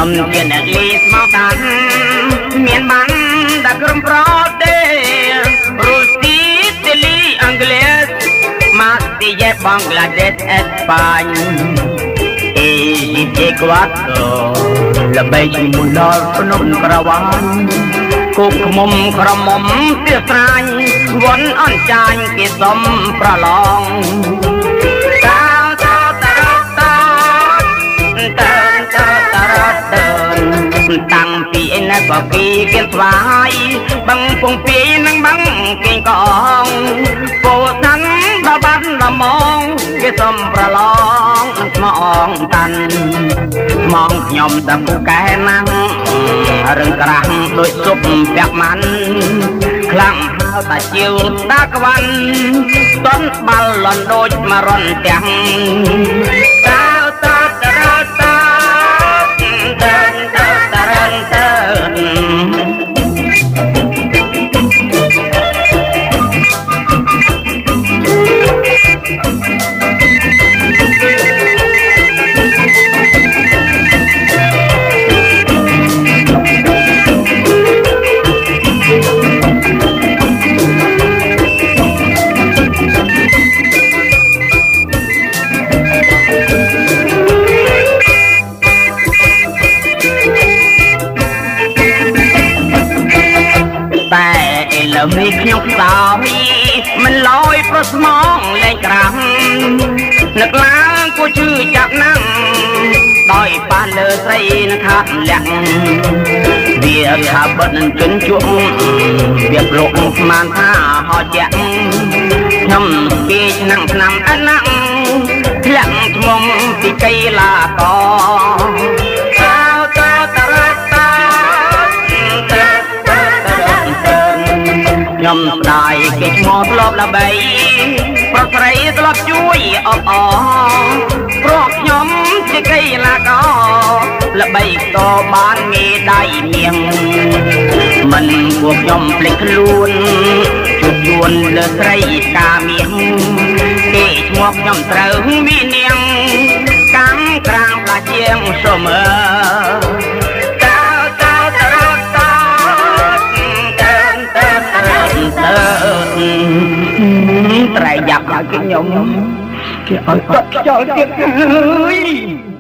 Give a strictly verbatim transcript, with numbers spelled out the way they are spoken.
ខ្ញុំជាអ្នកលីស្មោះតាន់មានបានដាក់ក្រុមប្រទេសរុស្ស៊ីអ៊ីតាលីអង់គ្លេសម៉ាទីយ៉េបង់ក្លាដេសអេស្ប៉ាញអេស៊ីបអេក្វាតូល្បីជាមួយដល់ភ្នំក្រវាញគោកខ្មុំក្រមុំទាស្រាញវន់អន់ចាញ់គេសុំប្រឡងតាំងពីឯណាក៏ពីគេស្វាយបឹងពងពីនឹងបឹងគេកងពោតាន់ដល់បាត់ដល់មងគេសុំប្រឡងនឹងស្មងតាន់ស្មងខ្ញុំតែពូកែណាំងរឿងក្រាស់ដូចស៊ុបពាក់ម៉ាន់ខ្លាំងហៅតាជាវតាក្វាន់តន់បាល់លន់ដូចមករន់ទាំងតើតើតើតើមីខ្ញុំខ្សោយមិនលយប្រស្មងលែងក្រាំនឹកឡើងគួរជឿចាប់ណាំងដោយប៉ះលើស្រីនឹងខាត់លាក់វាថាបិទនឹងជន់ជក់វាប្លុកស្មានថាហោជាក់ខ្ញុំពីឆ្នាំឆ្នាំអណាំងធ្លាក់ធ្ងំពីកៃឡាកខ្ញុំស្ដាយគេឈ្មោះធ្លាប់ល្បីប្រស្រីធ្លាប់ជួយអបអព្រោះខ្ញុំជាកីឡាករល្បីក៏បានមេដៃមៀងមិនពួកខ្ញុំភ្លេចខ្លួនជួបជួនលើស្រីកាមៀងគេឈ្មោះខ្ញុំត្រូវមាននាងកាំក្រាងផ្លាជាងសុំអើត្រែយ៉ាប់ដល់គេខ្ញុំគេឲ្យតត់ខ្យល់ទៀតហើយ